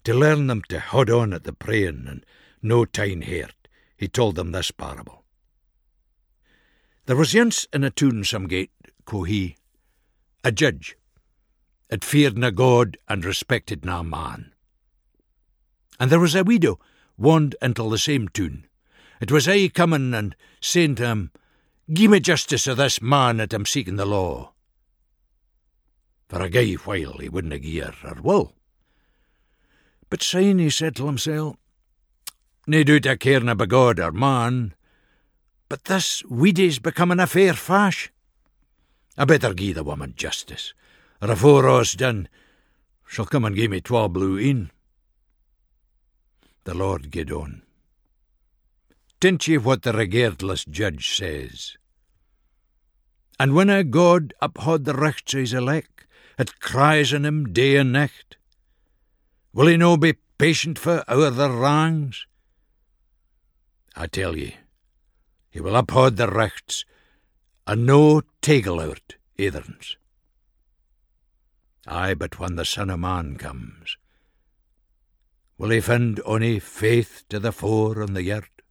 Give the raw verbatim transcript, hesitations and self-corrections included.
To learn them to hold on at the praying and no time hurt, he told them this parable. There was once in a town some gate, quo he, a judge, that feared na God and respected na man. And there was a widow wand into the same town. It was aye coming and saying to him, "Gie me justice of this man that am seeking the law." For a gay while he wouldna gie her her will. But syne he said to himself, "Nae doubt I carena by God or man, but this widow's becoming a fair fash. I better gie the woman justice, or afore all's done, she'll come and gie me twa blue een." The Lord gaed on. "Tint ye what the regardless judge says? And when a God uphaud the richts of his elect, it cries on him day and night, will he no be patient for our their wrongs? I tell ye, he will uphaud the richts, and no tagle out eitherns. Aye, but when the Son of Man comes, will he find ony faith to the fore and the yard?"